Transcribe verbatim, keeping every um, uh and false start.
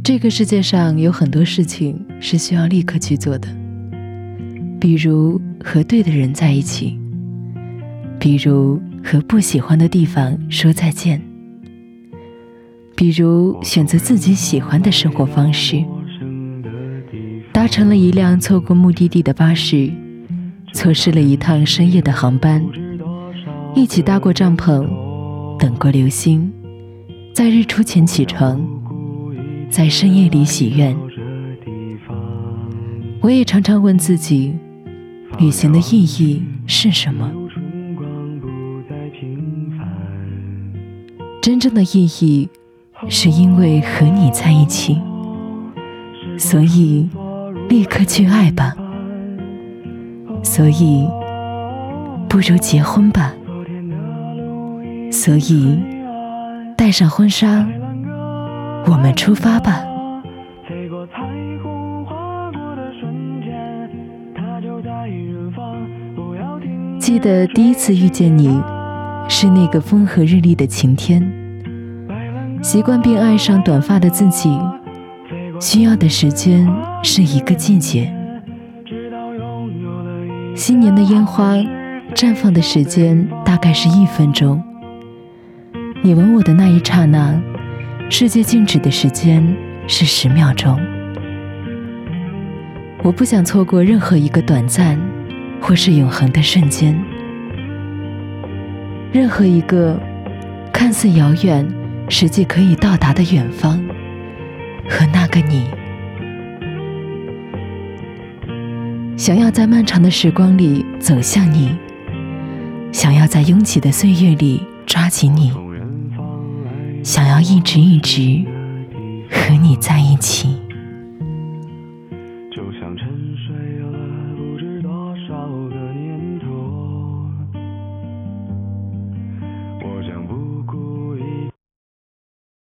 这个世界上有很多事情是需要立刻去做的，比如和对的人在一起，比如和不喜欢的地方说再见，比如选择自己喜欢的生活方式，搭乘了一辆错过目的地的巴士，错失了一趟深夜的航班，一起搭过帐篷，等过流星，在日出前起床，在深夜里许愿。我也常常问自己，旅行的意义是什么？真正的意义是因为和你在一起，所以立刻去爱吧，所以不如结婚吧，所以带上婚纱，我们出发吧。记得第一次遇见你，是那个风和日丽的晴天。习惯并爱上短发的自己，需要的时间是一个季节。新年的烟花绽放的时间大概是一分钟，你吻我的那一刹那，世界静止的时间是十秒钟。我不想错过任何一个短暂或是永恒的瞬间，任何一个看似遥远实际可以到达的远方和那个你。想要在漫长的时光里走向你，想要在拥挤的岁月里抓紧你，想要一直一直和你在一起。